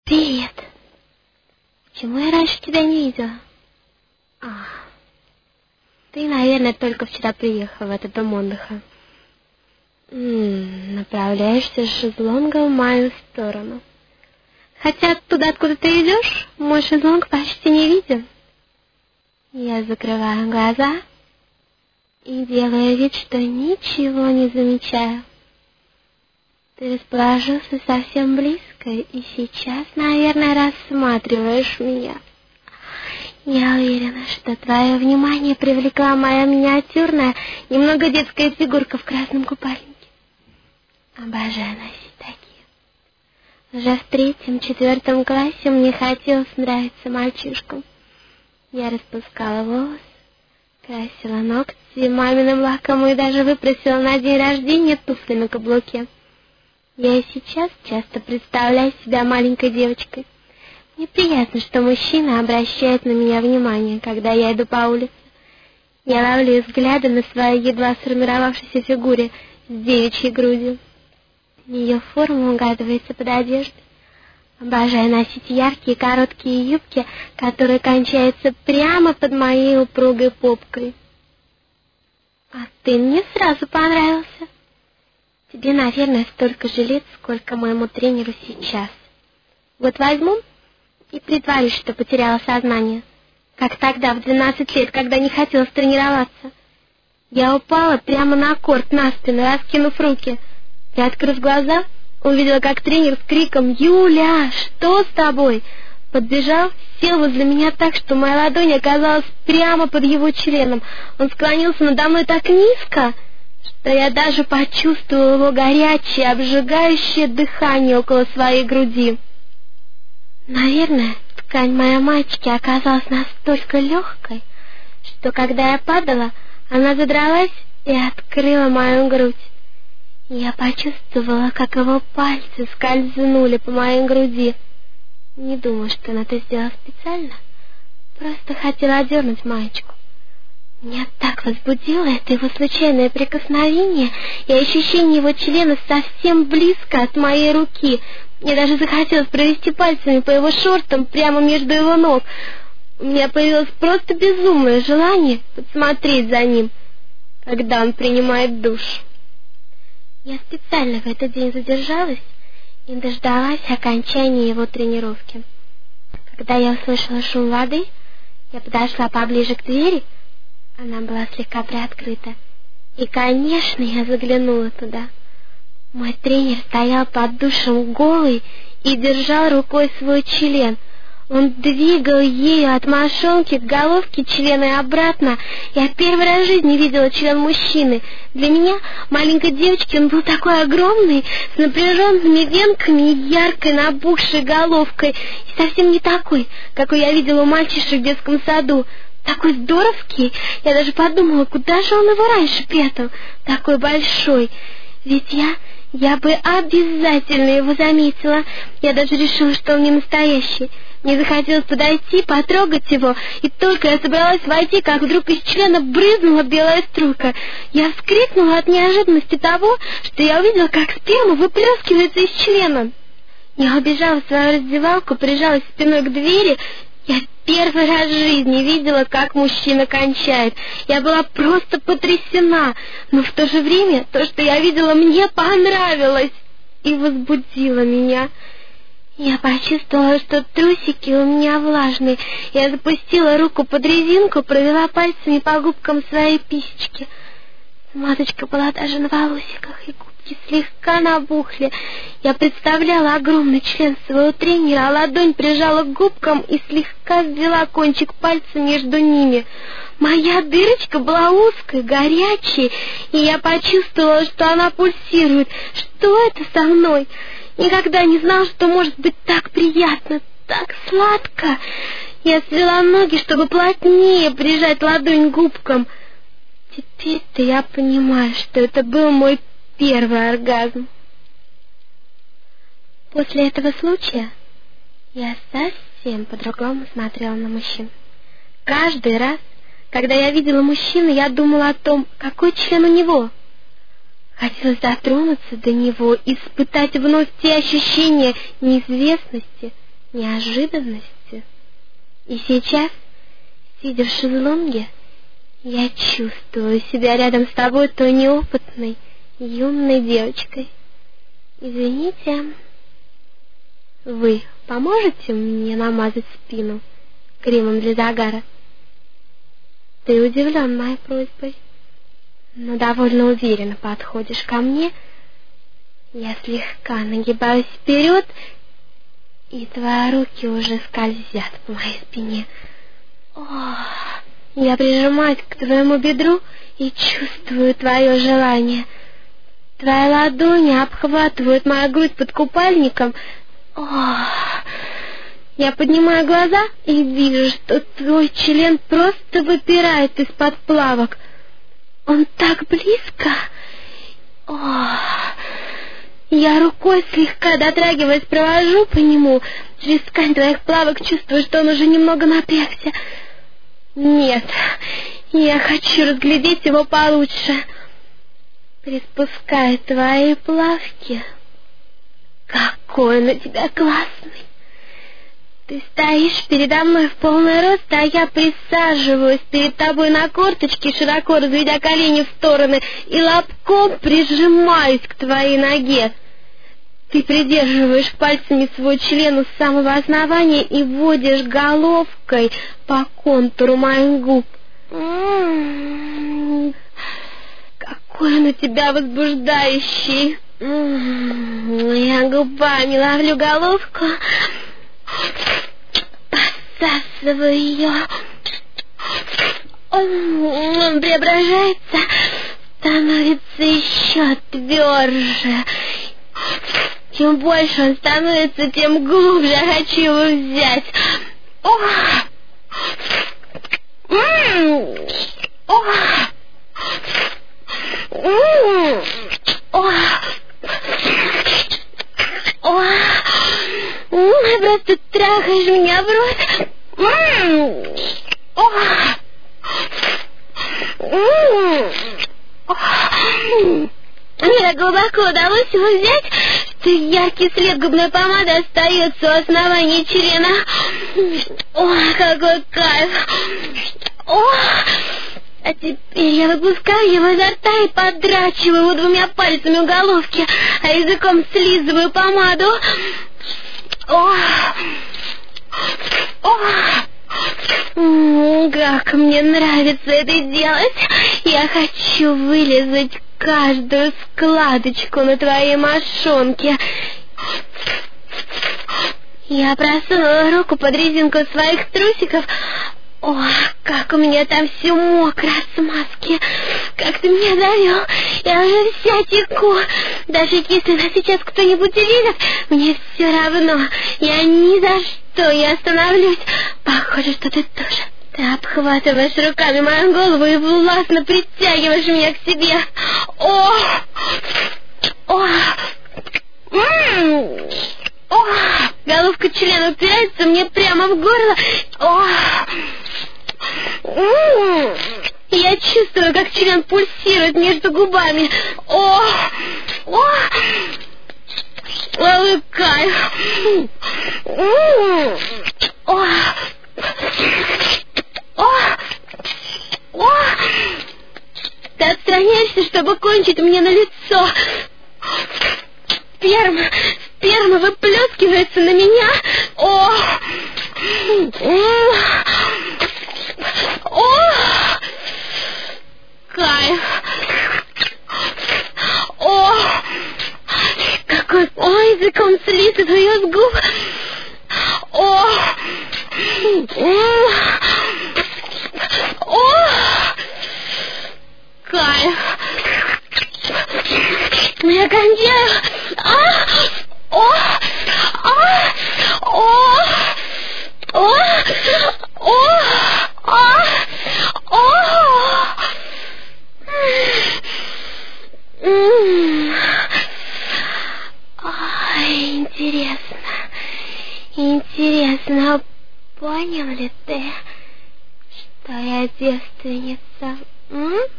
Привет. Почему я раньше тебя не видела? Ты, наверное, только вчера приехал в этот дом отдыха. Направляешься с шезлонга в мою сторону. Хотя туда, откуда ты идешь, мой шезлонг почти не виден. Я закрываю глаза и делаю вид, что ничего не замечаю. Ты расположился совсем близко и сейчас, наверное, рассматриваешь меня. Я уверена, что твое внимание привлекла моя миниатюрная, немного детская фигурка в красном купальнике. Обожаю носить такие. Уже в 3-4 классе мне хотелось нравиться мальчишкам. Я распускала волосы, красила ногти маминым лаком и даже выпросила на день рождения туфли на каблуке. Я и сейчас часто представляю себя маленькой девочкой. Мне приятно, что мужчина обращает на меня внимание, когда я иду по улице. Я ловлю взгляды на своей едва сформировавшейся фигуре с девичьей грудью. Ее форма угадывается под одеждой. Обожаю носить яркие короткие юбки, которые кончаются прямо под моей упругой попкой. А ты мне сразу понравился. Тебе, наверное, столько же лет, сколько моему тренеру сейчас. Вот возьму и притворюсь, что потеряла сознание, как тогда, в 12 лет, когда не хотела тренироваться. Я упала прямо на корт, на спину, раскинув руки. Приоткрыв глаза, увидела, как тренер с криком «Юля, что с тобой?» подбежал, сел возле меня так, что моя ладонь оказалась прямо под его членом. Он склонился надо мной так низко, что я даже почувствовала его горячее, обжигающее дыхание около своей груди. Наверное, ткань моей маечки оказалась настолько легкой, что когда я падала, она задралась и открыла мою грудь. Я почувствовала, как его пальцы скользнули по моей груди. Не думаю, что он это сделал специально, просто хотела одернуть маечку. Меня так возбудило это его случайное прикосновение и ощущение его члена совсем близко от моей руки. Мне даже захотелось провести пальцами по его шортам прямо между его ног. У меня появилось просто безумное желание подсмотреть за ним, когда он принимает душ. Я специально в этот день задержалась и дождалась окончания его тренировки. Когда я услышала шум воды, я подошла поближе к двери. Она была слегка приоткрыта. И, конечно, я заглянула туда. Мой тренер стоял под душем голый и держал рукой свой член. Он двигал ею от мошонки к головке члена и обратно. Я первый раз в жизни видела член мужчины. Для меня, маленькой девочки, он был такой огромный, с напряженными венками и яркой набухшей головкой. И совсем не такой, какой я видела у мальчишек в детском саду. Такой здоровский, я даже подумала, куда же он его раньше прятал, такой большой. Ведь я бы обязательно его заметила. Я даже решила, что он не настоящий. Мне захотелось подойти, потрогать его, и только я собралась войти, как вдруг из члена брызнула белая струйка. Я вскрикнула от неожиданности того, что я увидела, как сперма выплескивается из члена. Я убежала в свою раздевалку, прижалась спиной к двери. Я первый раз в жизни видела, как мужчина кончает. Я была просто потрясена, но в то же время то, что я видела, мне понравилось и возбудило меня. Я почувствовала, что трусики у меня влажные. Я запустила руку под резинку, провела пальцами по губкам своей писечки. Маточка была даже на волосиках, и губки слегка набухли. Я представляла огромный член своего тренера, а ладонь прижала к губкам и слегка ввела кончик пальца между ними. Моя дырочка была узкой, горячей, и я почувствовала, что она пульсирует. Что это со мной? Никогда не знала, что может быть так приятно, так сладко. Я свела ноги, чтобы плотнее прижать ладонь к губкам. Теперь-то я понимаю, что это был мой первый оргазм. После этого случая я совсем по-другому смотрела на мужчин. Каждый раз, когда я видела мужчину, я думала о том, какой член у него. Хотелось дотронуться до него, испытать вновь те ощущения неизвестности неожиданностью. И сейчас, сидя в шезлонге, я чувствую себя рядом с тобой той неопытной, юной девочкой. Извините, вы поможете мне намазать спину кремом для загара? Ты удивлен моей просьбой, но довольно уверенно подходишь ко мне. Я слегка нагибаюсь вперед, и твои руки уже скользят по моей спине. Я прижимаюсь к твоему бедру и чувствую твое желание. Твои ладони обхватывают мою грудь под купальником. Я поднимаю глаза и вижу, что твой член просто выпирает из-под плавок. Он так близко. Я рукой, слегка дотрагиваясь, провожу по нему. Через ткань твоих плавок чувствую, что он уже немного напрягся. Нет, я хочу разглядеть его получше. Приспуская твои плавки. Какой он у тебя классный. Ты стоишь передо мной в полный рост, а я присаживаюсь перед тобой на корточки, широко разведя колени в стороны, и лобком прижимаюсь к твоей ноге. Ты придерживаешь пальцами свой член у самого основания и водишь головкой по контуру моих губ. Какой он у тебя возбуждающий. Я губами ловлю головку, посасываю ее. Он преображается, становится еще тверже. Чем больше он становится, тем глубже я хочу его взять. Просто трахаешь меня в рот. Мне так глубоко удалось его взять, что яркий след губной помады остается у основания члена. Какой кайф! А теперь я выпускаю его изо рта и подрачиваю его двумя пальцами у головки, а языком слизываю помаду. Как мне нравится это делать! Я хочу вылизать каждую складочку на твоей мошонке. Я просунула руку под резинку своих трусиков. Как у меня там все мокро от смазки. Как ты меня завел. Я уже вся теку. Даже если нас сейчас кто-нибудь увидит, мне все равно. Я ни за что не остановлюсь. Похоже, что ты тоже. Ты обхватываешь руками мою голову и властно притягиваешь меня к себе. Головка члена упирается мне прямо в горло. Я чувствую, как член пульсирует между губами. Кайф. Ты отстраняешься, чтобы кончить мне на лицо. Сперма выплескивается на меня. Кайф. Какой... языком слизываю ее с губ. Кайф. Я кончаю. Интересно, понял ли ты, что я девственница?